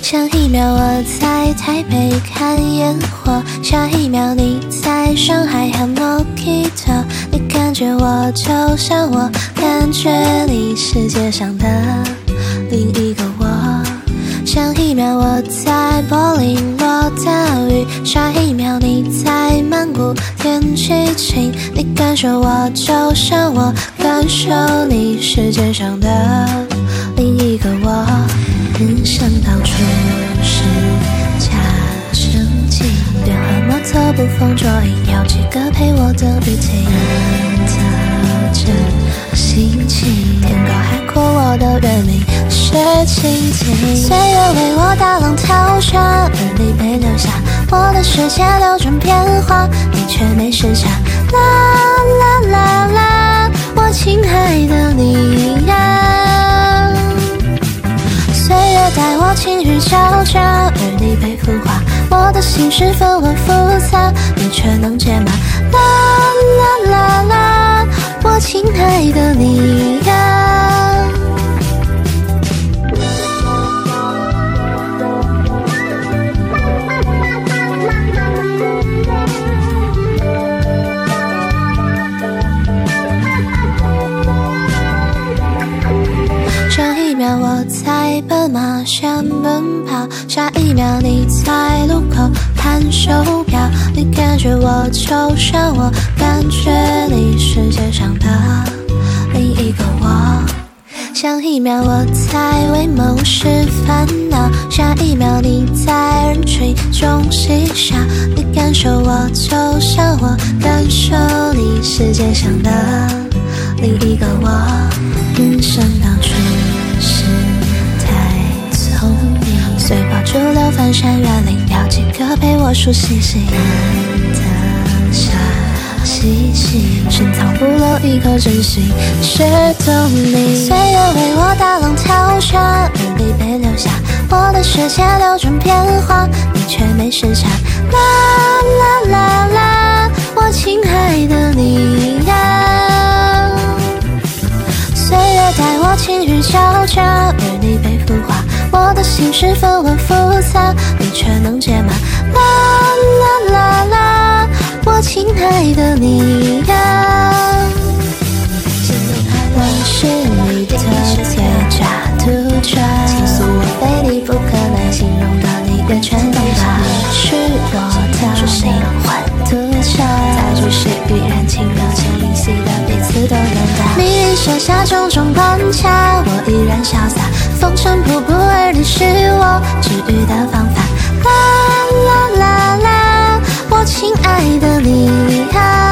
上一秒我在台北看烟火，下一秒你在上海喝 Mojito。你感觉我就像我感觉你，世界上的另一个我。上一秒我在柏林落大雨，下一秒你在曼谷天气晴。你感受我就像我感受你，世界上的另一个我。人生当初是假正经，电话摩托不逢桌影，有几个陪我的笔挺的真心情。天高海阔，我的原名是蜻蜓。岁月为我大浪淘沙，而你被留下，我的世界流转变化，你却没时差。啦啦啦啦，我亲爱的你呀。岁月带我情绪交加，而你被孵化，我的心事纷繁复杂，你却能解码。啦啦啦啦，我亲爱的你呀。上一秒我在斑马线奔跑，下一秒你在路口看手表。你感觉我就像我感觉你，世界上的另一个我。上一秒我在为某事烦恼，下一秒你在人群中嬉笑。你感受我就像我感受你，世界上的另一个我。人生当初是太聪明，随波逐流翻山越岭，有几个陪我数星星的傻兮兮，深藏不露一颗真心是动力。岁月为我大浪淘沙，而你被留下，我的世界流转变化，你却没时差。啦啦啦啦，我亲爱的你呀。岁月带我情绪交加，而你被孵化，我的心事纷繁复杂，你却能解码。啦啦啦啦，我亲爱的你呀。我是你的最佳独家，倾诉我非你不可能形容的你完全懂吧。你是我的灵魂独家，在注视与人情热情灵犀的彼此都能打。命运设下种种关卡，我依然潇洒，风尘仆仆，而你是我治愈的方法。啦啦啦啦，我亲爱的你啊。